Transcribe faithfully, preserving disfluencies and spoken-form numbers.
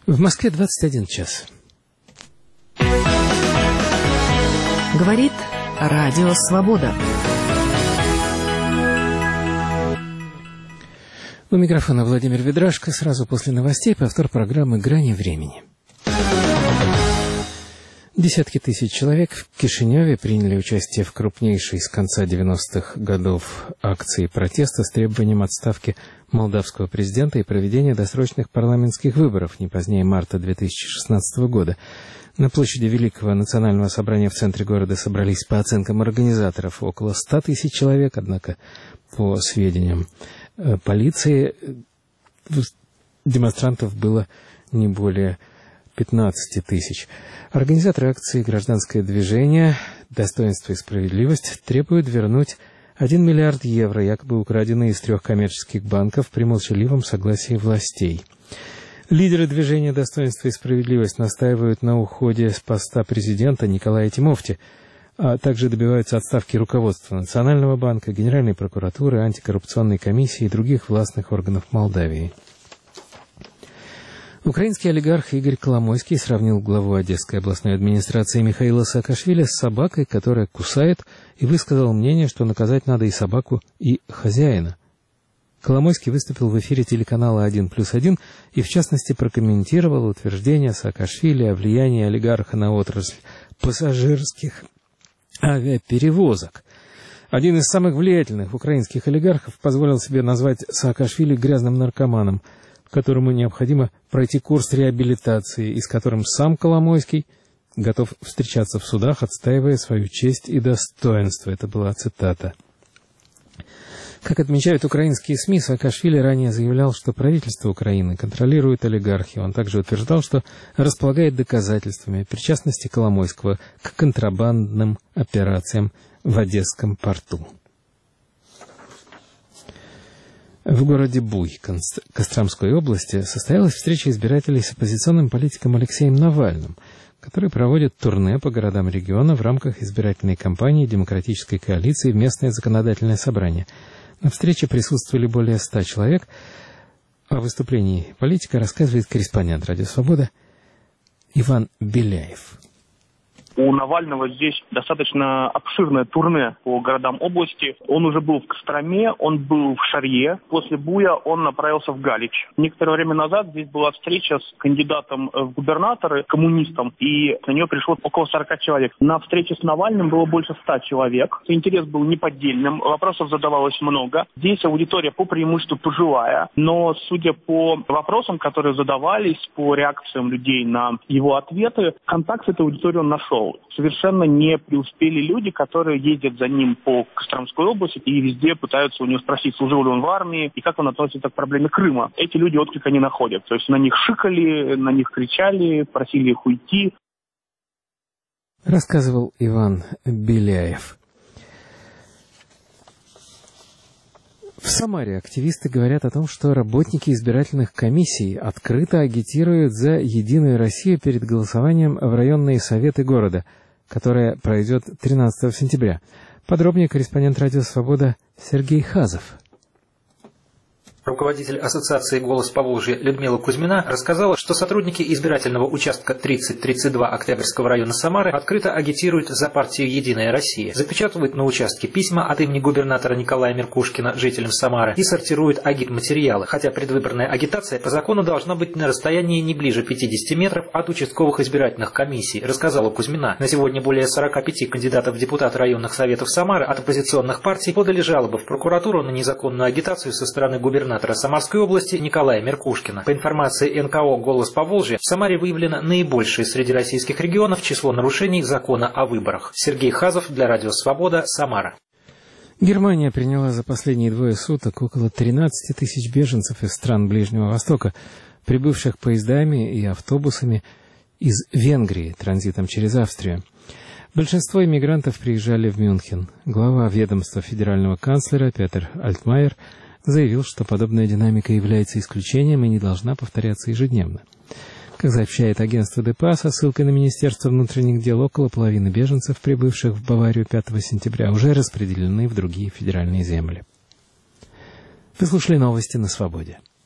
В Москве двадцать один час. Говорит Радио Свобода. У микрофона Владимир Ведрашко. Сразу после новостей повтор программы «Грани времени». Десятки тысяч человек в Кишиневе приняли участие в крупнейшей с конца девяностых годов акции протеста с требованием отставки молдавского президента и проведения досрочных парламентских выборов не позднее марта две тысячи шестнадцатого года. На площади Великого национального собрания в центре города собрались, по оценкам организаторов, около ста тысяч человек, однако, по сведениям полиции, демонстрантов было не более пятнадцати тысяч. Организаторы акции «Гражданское движение. Достоинство и справедливость» требуют вернуть один миллиард евро, якобы украденные из трех коммерческих банков при молчаливом согласии властей. Лидеры движения «Достоинство и справедливость» настаивают на уходе с поста президента Николая Тимофти, а также добиваются отставки руководства Национального банка, Генеральной прокуратуры, антикоррупционной комиссии и других властных органов Молдавии. Украинский олигарх Игорь Коломойский сравнил главу Одесской областной администрации Михаила Саакашвили с собакой, которая кусает, и высказал мнение, что наказать надо и собаку, и хозяина. Коломойский выступил в эфире телеканала один плюс один и, в частности, прокомментировал утверждение Саакашвили о влиянии олигарха на отрасль пассажирских авиаперевозок. Один из самых влиятельных украинских олигархов позволил себе назвать Саакашвили грязным наркоманом, которому необходимо пройти курс реабилитации, и с которым сам Коломойский готов встречаться в судах, отстаивая свою честь и достоинство. Это была цитата. Как отмечают украинские СМИ, Саакашвили ранее заявлял, что правительство Украины контролирует олигархи. Он также утверждал, что располагает доказательствами причастности Коломойского к контрабандным операциям в Одесском порту. В городе Буй Костромской области состоялась встреча избирателей с оппозиционным политиком Алексеем Навальным, который проводит турне по городам региона в рамках избирательной кампании Демократической коалиции в местное законодательное собрание. На встрече присутствовали более ста человек. О выступлении политика рассказывает корреспондент «Радио Свобода» Иван Беляев. У Навального здесь достаточно обширное турне по городам области. Он уже был в Костроме, он был в Шарье. После Буя он направился в Галич. Некоторое время назад здесь была встреча с кандидатом в губернаторы, коммунистом, и на нее пришло около сорока человек. На встрече с Навальным было больше ста человек. Интерес был неподдельным, вопросов задавалось много. Здесь аудитория по преимуществу пожилая, но судя по вопросам, которые задавались, по реакциям людей на его ответы, контакт с этой аудиторией он нашел. Совершенно не преуспели люди, которые ездят за ним по Костромской области и везде пытаются у него спросить, служил ли он в армии и как он относится к проблеме Крыма. Эти люди отклика не находят. То есть на них шикали, на них кричали, просили их уйти. Рассказывал Иван Беляев. В Самаре активисты говорят о том, что работники избирательных комиссий открыто агитируют за «Единую Россию» перед голосованием в районные советы города, которое пройдет тринадцатого сентября. Подробнее корреспондент «Радио Свобода» Сергей Хазов. Руководитель ассоциации «Голос Поволжья» Людмила Кузьмина рассказала, что сотрудники избирательного участка тридцать тридцать два Октябрьского района Самары открыто агитируют за партию «Единая Россия», запечатывают на участке письма от имени губернатора Николая Меркушкина жителям Самары и сортируют агитматериалы, хотя предвыборная агитация по закону должна быть на расстоянии не ближе пятидесяти метров от участковых избирательных комиссий, рассказала Кузьмина. На сегодня более сорока пяти кандидатов в депутаты районных советов Самары от оппозиционных партий подали жалобы в прокуратуру на незаконную агитацию со стороны губернатора Самарской области Николая Меркушкина. По информации эн ка о «Голос Поволжья», в Самаре выявлено наибольшее среди российских регионов число нарушений закона о выборах. Сергей Хазов для Радио Свобода, Самара. Германия приняла за последние двое суток около тринадцати тысяч беженцев из стран Ближнего Востока, прибывших поездами и автобусами из Венгрии транзитом через Австрию. Большинство иммигрантов приезжали в Мюнхен. Глава ведомства федерального канцлера Петер Альтмайер заявил, что подобная динамика является исключением и не должна повторяться ежедневно. Как сообщает агентство ДПА со ссылкой на Министерство внутренних дел, около половины беженцев, прибывших в Баварию пятого сентября, уже распределены в другие федеральные земли. Вы слушали новости на Свободе.